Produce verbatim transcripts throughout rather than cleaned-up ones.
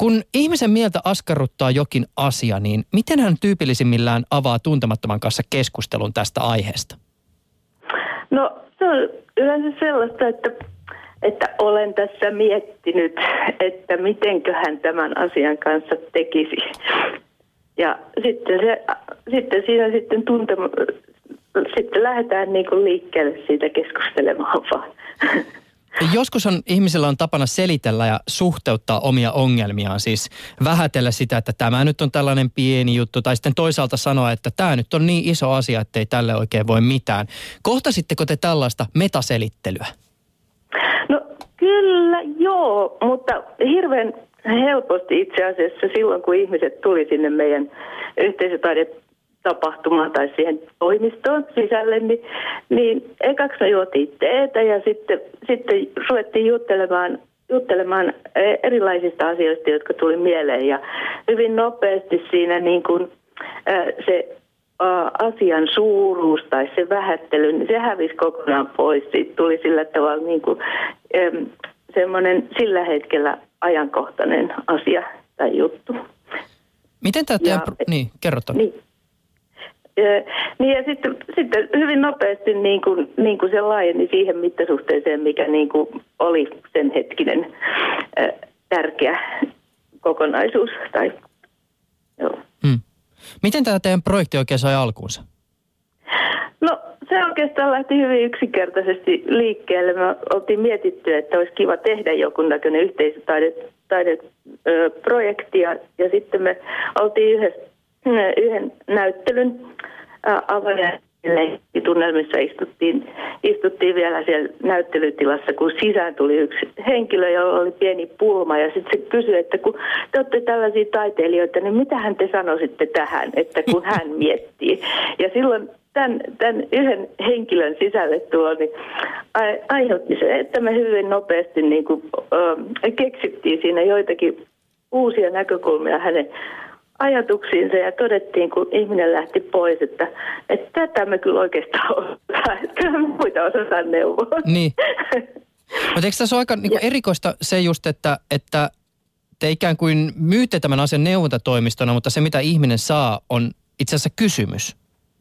Kun ihmisen mieltä askarruttaa jokin asia, niin miten hän tyypillisimmillään avaa tuntemattoman kanssa keskustelun tästä aiheesta? No se on yleensä sellaista, että, että olen tässä miettinyt, että mitenköhän tämän asian kanssa tekisi. Ja sitten, se, sitten siinä sitten, tuntema, sitten lähdetään niin kuin liikkeelle siitä keskustelemaan vaan. Joskushan ihmisillä on tapana selitellä ja suhteuttaa omia ongelmiaan, siis vähätellä sitä, että tämä nyt on tällainen pieni juttu, tai sitten toisaalta sanoa, että tämä nyt on niin iso asia, että ei tälle oikein voi mitään. Kohtasitteko te tällaista metaselittelyä? No kyllä joo, mutta hirveän helposti itse asiassa silloin, kun ihmiset tuli sinne meidän yhteisötaidetapahtumaan tai siihen toimistoon sisälle, niin, niin ekaksi me juotiin teetä ja sitten, sitten ruvettiin juttelemaan, juttelemaan erilaisista asioista, jotka tuli mieleen. Ja hyvin nopeasti siinä niin kuin, äh, se äh, asian suuruus tai se vähättely, niin se hävisi kokonaan pois. Siitä tuli sillä tavalla niin kuin, ähm, semmoinen sillä hetkellä ajankohtainen asia tai juttu. Miten tämä teidän... Ja, niin, kerro niin. Ja, niin ja sitten, sitten hyvin nopeasti niin kuin, niin kuin se laajeni siihen mittasuhteeseen, mikä niin kuin oli sen hetkinen äh, tärkeä kokonaisuus. Tai, joo. Hmm. Miten tämä teidän projekti oikein sai alkuunsa? No se oikeastaan lähti hyvin yksinkertaisesti liikkeelle. Me oltiin mietitty, että olisi kiva tehdä joku näköinen yhteisötaideprojekti ja, ja sitten me oltiin yhdessä, yhden näyttelyn avajaistunnelmissa istuttiin, istuttiin vielä siellä näyttelytilassa, kun sisään tuli yksi henkilö, jolla oli pieni pulma ja sitten se kysyi, että kun te olette tällaisia taiteilijoita, niin mitähän te sanoisitte tähän, että kun hän miettii. Ja silloin Tämän, tämän yhden henkilön sisälle tuo, niin aiheutti se, että me hyvin nopeasti niin kuin, ö, keksittiin siinä joitakin uusia näkökulmia hänen ajatuksiinsa ja todettiin, kun ihminen lähti pois, että, että tätä me kyllä oikeastaan osataan, että me muita osataan neuvoa. Niin. Mutta eikö tässä ole aika niin kuin erikoista se just, että, että te ikään kuin myytte tämän asian neuvontatoimistona, mutta se mitä ihminen saa on itse asiassa kysymys?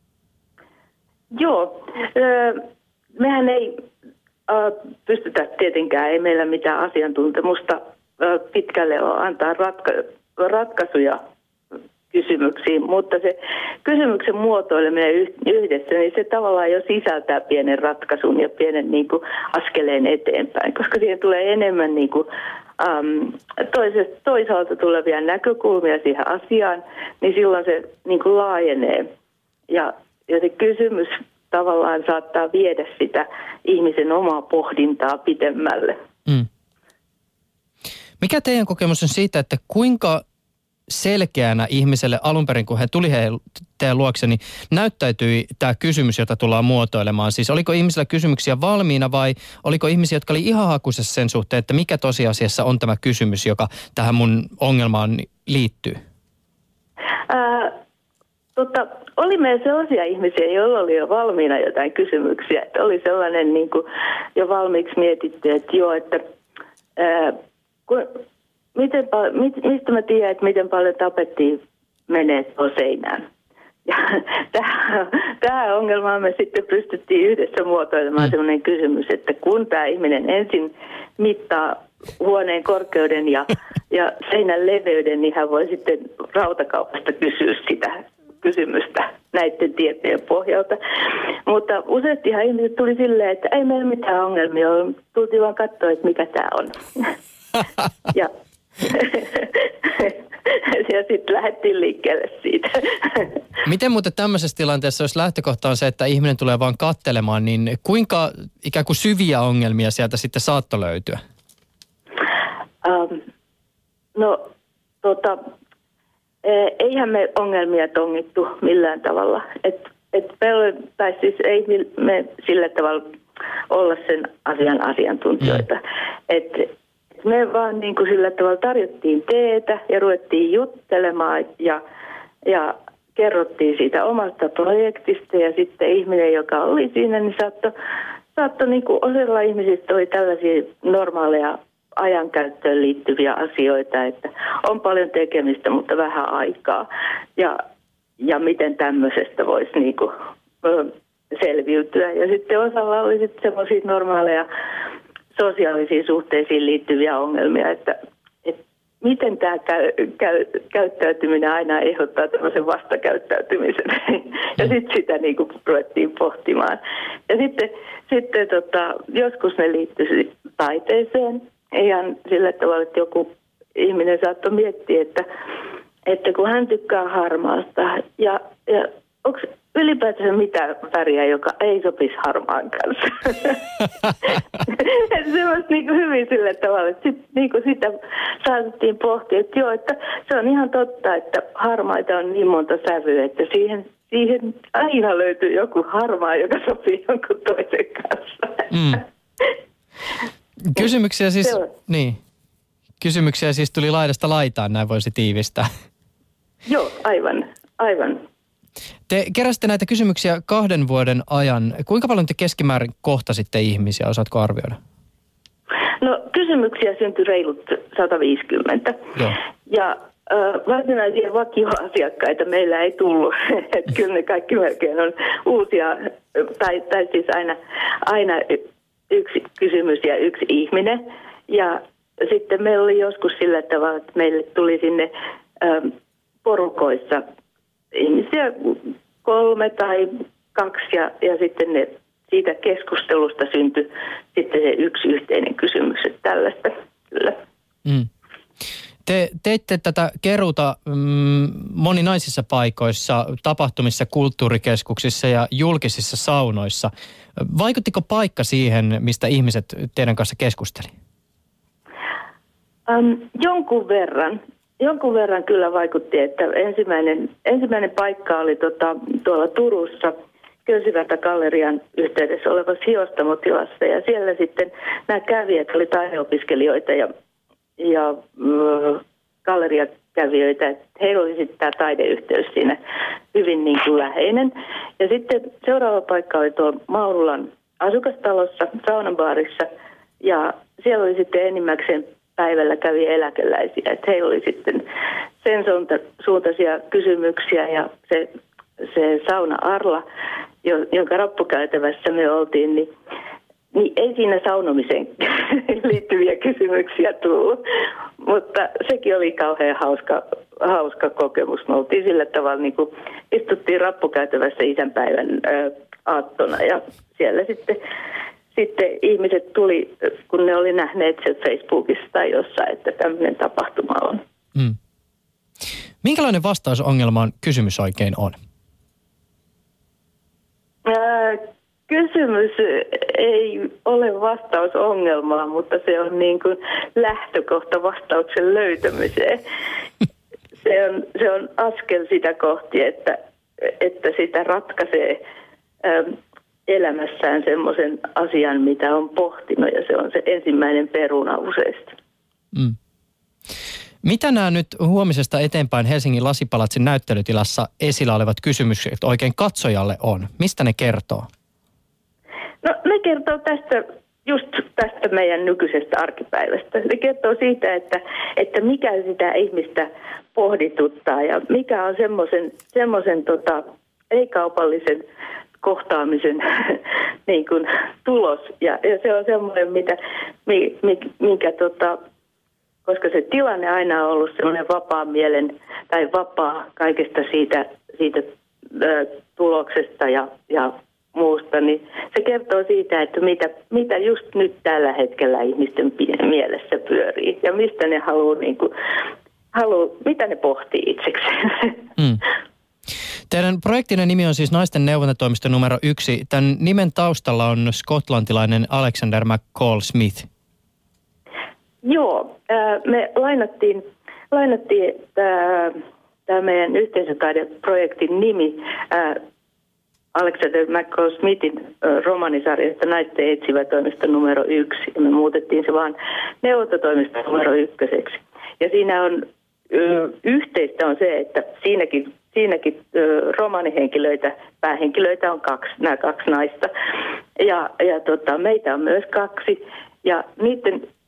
Joo, mehän ei pystytä tietenkään, ei meillä mitään asiantuntemusta pitkälle ole antaa ratka- ratkaisuja kysymyksiin, mutta se kysymyksen muotoileminen yhdessä, niin se tavallaan jo sisältää pienen ratkaisun ja pienen niin kuin askeleen eteenpäin, koska siihen tulee enemmän niin kuin, äm, toisesta, toisaalta tulevia näkökulmia siihen asiaan, niin silloin se niin kuin laajenee ja Ja se kysymys tavallaan saattaa viedä sitä ihmisen omaa pohdintaa pidemmälle. Mm. Mikä teidän kokemus on siitä, että kuinka selkeänä ihmiselle alun perin, kun he tuli he teidän luokse, niin näyttäytyi tämä kysymys, jota tullaan muotoilemaan? Siis oliko ihmisillä kysymyksiä valmiina vai oliko ihmisiä, jotka oli ihan hakuisessa sen suhteen, että mikä tosiasiassa on tämä kysymys, joka tähän mun ongelmaan liittyy? Ää, tota, oli meillä sellaisia ihmisiä, joilla oli jo valmiina jotain kysymyksiä. Että oli sellainen niin kuin jo valmiiksi mietitty, että joo, että ää, kun, miten, mit, mistä mä tiedän, että miten paljon tapettia menee tuohon seinään. Ja tähän ongelmaan me sitten pystyttiin yhdessä muotoilemaan mm. sellainen kysymys, että kun tämä ihminen ensin mittaa huoneen korkeuden ja, ja seinän leveyden, niin hän voi sitten rautakaupasta kysyä sitä kysymystä näiden tietojen pohjalta. Mutta useastihan ihmiset tuli silleen, että ei meillä mitään ongelmia ole. Tultiin vaan katsoa, että mikä tämä on. ja ja sitten lähdettiin liikkeelle siitä. Miten muuten tämmöisessä tilanteessa, jos lähtökohta on se, että ihminen tulee vaan katselemaan, niin kuinka ikään kuin syviä ongelmia sieltä sitten saattoi löytyä? Um, no, tota... Eihän me ongelmia tongittu millään tavalla. Et, et me, tai siis ei me sillä tavalla olla sen asian asiantuntijoita. Mm. Et, et me vaan niin kuin sillä tavalla tarjottiin teetä ja ruvettiin juttelemaan ja, ja kerrottiin siitä omasta projektista. Ja sitten ihminen, joka oli siinä, niin saattoi saatto, niin kuin osalla ihmisistä oli tällaisia normaaleja ajankäyttöön liittyviä asioita, että on paljon tekemistä, mutta vähän aikaa. Ja, ja miten tämmöisestä voisi niin kuin selviytyä. Ja sitten osalla oli sitten semmoisia normaaleja sosiaalisiin suhteisiin liittyviä ongelmia, että, että miten tämä käy, käy, käyttäytyminen aina ehdottaa tämmöisen vastakäyttäytymisen. Ja sitten sitä niin kuin ruvettiin pohtimaan. Ja sitten, sitten tota, joskus ne liittyisi taiteeseen. Ihan sillä tavalla, että joku ihminen saattoi miettiä, että, että kun hän tykkää harmaasta ja, ja onko ylipäätään mitään väriä, joka ei sopisi harmaan kanssa. Se olisi niin kuin hyvin sillä tavalla, että sit, niin kuin sitä saatettiin pohtia, että joo, että se on ihan totta, että harmaita on niin monta sävyä, että siihen, siihen aina löytyy joku harmaa, joka sopii jonkun toisen kanssa. Mm. Kysymyksiä siis, niin, kysymyksiä siis tuli laidasta laitaan, näin voisi tiivistää. Joo, aivan, aivan. Te keräsitte näitä kysymyksiä kahden vuoden ajan. Kuinka paljon te keskimäärin kohtasitte ihmisiä, osaatko arvioida? No kysymyksiä syntyi reilut sata viisikymmentä. Joo. Ja äh, varsinaisia vakioasiakkaita meillä ei tullut. Että kyllä ne kaikki melkein on uusia, tai, tai siis aina, aina yksi kysymys ja yksi ihminen. Ja sitten meillä oli joskus sillä tavalla, että meille tuli sinne ähm, porukoissa ihmisiä kolme tai kaksi ja, ja sitten ne, siitä keskustelusta syntyi sitten se yksi yhteinen kysymys, että tällaista kyllä. Mm. Te teitte tätä keruuta mm, moninaisissa paikoissa, tapahtumissa, kulttuurikeskuksissa ja julkisissa saunoissa. Vaikuttiko paikka siihen, mistä ihmiset teidän kanssa keskusteli? Um, jonkun verran. Jonkun verran kyllä vaikutti, että ensimmäinen, ensimmäinen paikka oli tota, tuolla Turussa Köysivältä-gallerian yhteydessä olevassa hiostamotilassa. Ja siellä sitten nämä kävijät oli taideopiskelijoita ja, ja äh, galleriakävijöitä. Että heillä oli sitten tämä taideyhteys siinä hyvin niin kuin läheinen. Ja sitten seuraava paikka oli tuolla Maurulan asukastalossa, saunabaarissa. Ja siellä oli sitten enimmäkseen päivällä kävi eläkeläisiä, että heillä oli sitten sen suuntaisia kysymyksiä ja se, se sauna Arla, jonka rappukäytävässä me oltiin, niin, niin ei siinä saunomiseen liittyviä kysymyksiä tullut, mutta sekin oli kauhean hauska, hauska kokemus. Me oltiin sillä tavalla, niin kuin istuttiin rappukäytävässä isänpäivän ää, aattona ja siellä sitten Sitten ihmiset tuli, kun ne oli nähneet sen Facebookissa tai jossain, että tämmöinen tapahtuma on. Mm. Minkälainen vastausongelmaan kysymys oikein on? Ää, kysymys ei ole vastausongelmaa, mutta se on niin kuin lähtökohta vastauksen löytämiseen. Se on, se on askel sitä kohti, että, että sitä ratkaisee ää, elämässään semmoisen asian, mitä on pohtinut, ja se on se ensimmäinen peruna useista. Mm. Mitä nämä nyt huomisesta eteenpäin Helsingin Lasipalatsin näyttelytilassa esillä olevat kysymykset oikein katsojalle on? Mistä ne kertoo? No ne kertoo tästä, just tästä meidän nykyisestä arkipäivästä. Ne kertoo siitä, että, että mikä sitä ihmistä pohdituttaa ja mikä on semmoisen, semmoisen tota, ei-kaupallisen kohtaamisen niin kuin tulos. Ja, ja se on semmoinen, mitä, mi, mi, minkä, tota, koska se tilanne aina on ollut semmoinen vapaa mielen tai vapaa kaikesta siitä, siitä ä, tuloksesta ja, ja muusta, niin se kertoo siitä, että mitä, mitä just nyt tällä hetkellä ihmisten mielessä pyörii ja mistä ne haluaa, niin kuin, haluaa mitä ne pohtii itsekseen. Mm. Teidän projektinen nimi on siis Naisten neuvontatoimisto numero yksi. Tämän nimen taustalla on skotlantilainen Alexander McCall Smith. Joo, me lainattiin, lainattiin tämä meidän yhteisötaideprojektin nimi Alexander McCall Smithin romanisarjasta Naisten etsivä toimisto numero yksi. Ja me muutettiin se vaan neuvontatoimisto numero ykköseksi. Ja siinä on yhteistä on se, että siinäkin Siinäkin ö, romaanihenkilöitä, päähenkilöitä on kaksi, nämä kaksi naista. Ja, ja tota, meitä on myös kaksi. Ja niiden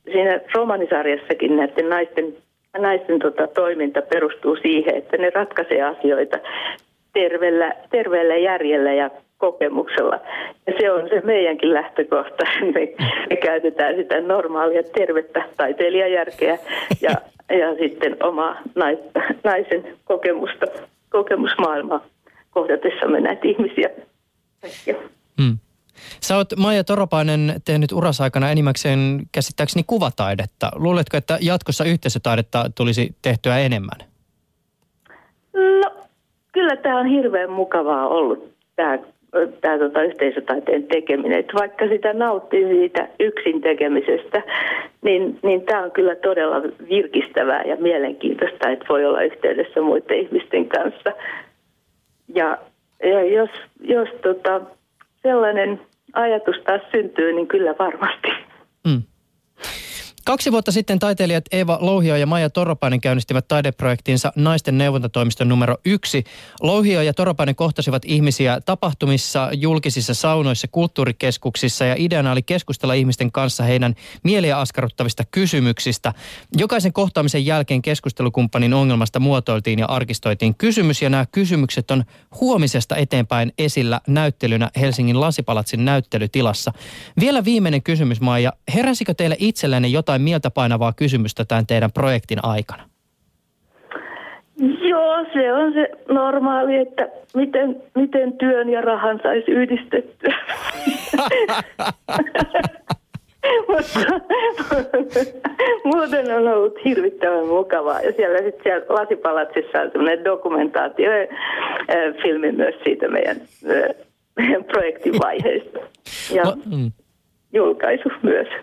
siinä romanisarjassakin näiden naisten, naisten tota, toiminta perustuu siihen, että ne ratkaisee asioita terveellä, terveellä järjellä ja kokemuksella. Ja se on se meidänkin lähtökohta. Me, me käytetään sitä normaalia tervettä taiteilijajärkeä ja, ja sitten omaa nais, naisen kokemusta, kokemusmaailmaa kohdatessamme näitä ihmisiä. Hmm. Sä oot, Maija Toropainen, tehnyt urasaikana enimmäkseen käsittääkseni kuvataidetta. Luuletko, että jatkossa yhteisötaidetta tulisi tehtyä enemmän? No, kyllä tämä on hirveän mukavaa ollut, tämä, tämä tota, yhteisötaiteen tekeminen. Et vaikka sitä nauttii siitä yksin tekemisestä, niin, niin tämä on kyllä todella virkistävää ja mielenkiintoista, että voi olla yhteydessä muiden ihmisten kanssa. Ja, ja jos, jos tota, sellainen ajatus taas syntyy, niin kyllä varmasti. Mm. Kaksi vuotta sitten taiteilijat Eeva Louhio ja Maija Toropainen käynnistivät taideprojektinsa Naisten neuvontatoimiston numero yksi. Louhio ja Toropainen kohtasivat ihmisiä tapahtumissa, julkisissa saunoissa, kulttuurikeskuksissa ja ideana oli keskustella ihmisten kanssa heidän mieliä askarruttavista kysymyksistä. Jokaisen kohtaamisen jälkeen keskustelukumppanin ongelmasta muotoiltiin ja arkistoitiin kysymys ja nämä kysymykset on huomisesta eteenpäin esillä näyttelynä Helsingin Lasipalatsin näyttelytilassa. Vielä viimeinen kysymys, Maija. Heräsikö teille itsellenne jotain mieltä painavaa kysymystä tämän teidän projektin aikana? Joo, se on se normaali, että miten, miten työn ja rahan saisi yhdistettyä. Mutta muuten on ollut hirvittävän mukavaa. Ja siellä sitten siellä Lasipalatsissa on sellainen dokumentaatiofilmi myös siitä meidän, meidän projektin vaiheista. Ja no, mm. julkaisu myös.